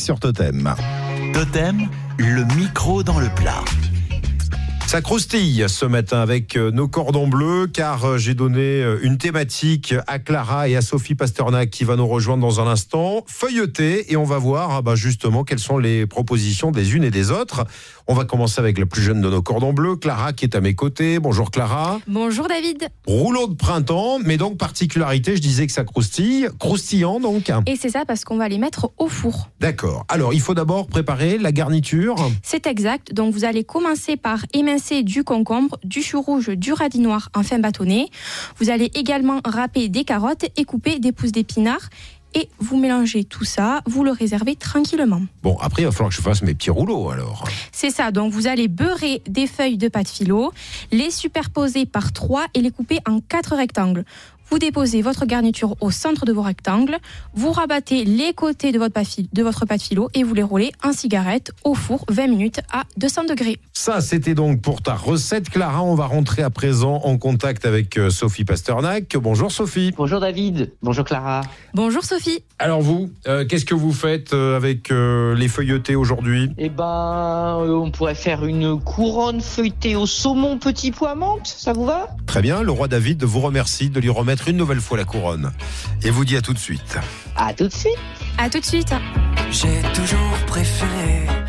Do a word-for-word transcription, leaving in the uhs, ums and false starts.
sur Totem. Totem, le micro dans le plat. Ça croustille ce matin avec nos cordons bleus car j'ai donné une thématique à Clara et à Sophie Pasternak qui va nous rejoindre dans un instant. Feuilleter et on va voir ah bah justement quelles sont les propositions des unes et des autres. On va commencer avec la plus jeune de nos cordons bleus, Clara qui est à mes côtés. Bonjour Clara. Bonjour David. Rouleau de printemps, mais donc particularité, je disais que ça croustille. Croustillant donc. Et c'est ça parce qu'on va les mettre au four. D'accord. Alors il faut d'abord préparer la garniture. C'est exact. Donc vous allez commencer par émincer du concombre, du chou rouge, du radis noir en fin bâtonné. Vous allez également râper des carottes et couper des pousses d'épinards. Et vous mélangez tout ça, vous le réservez tranquillement. Bon, après, il va falloir que je fasse mes petits rouleaux, alors. C'est ça, donc vous allez beurrer des feuilles de pâte philo, les superposer par trois et les couper en quatre rectangles. Vous déposez votre garniture au centre de vos rectangles, vous rabattez les côtés de votre pâte philo, de votre pâte philo et vous les roulez en cigarette au four vingt minutes à deux cents degrés. Ça, c'était donc pour ta recette, Clara. On va rentrer à présent en contact avec Sophie Pasternak. Bonjour Sophie. Bonjour David. Bonjour Clara. Bonjour Sophie. Alors vous, euh, qu'est-ce que vous faites avec euh, les feuilletés aujourd'hui ? Eh ben, euh, on pourrait faire une couronne feuilletée au saumon petit pois menthe, ça vous va ? Très bien, le roi David vous remercie de lui remettre une nouvelle fois la couronne. Et vous dit à tout de suite. À tout de suite. À tout de suite. J'ai toujours préféré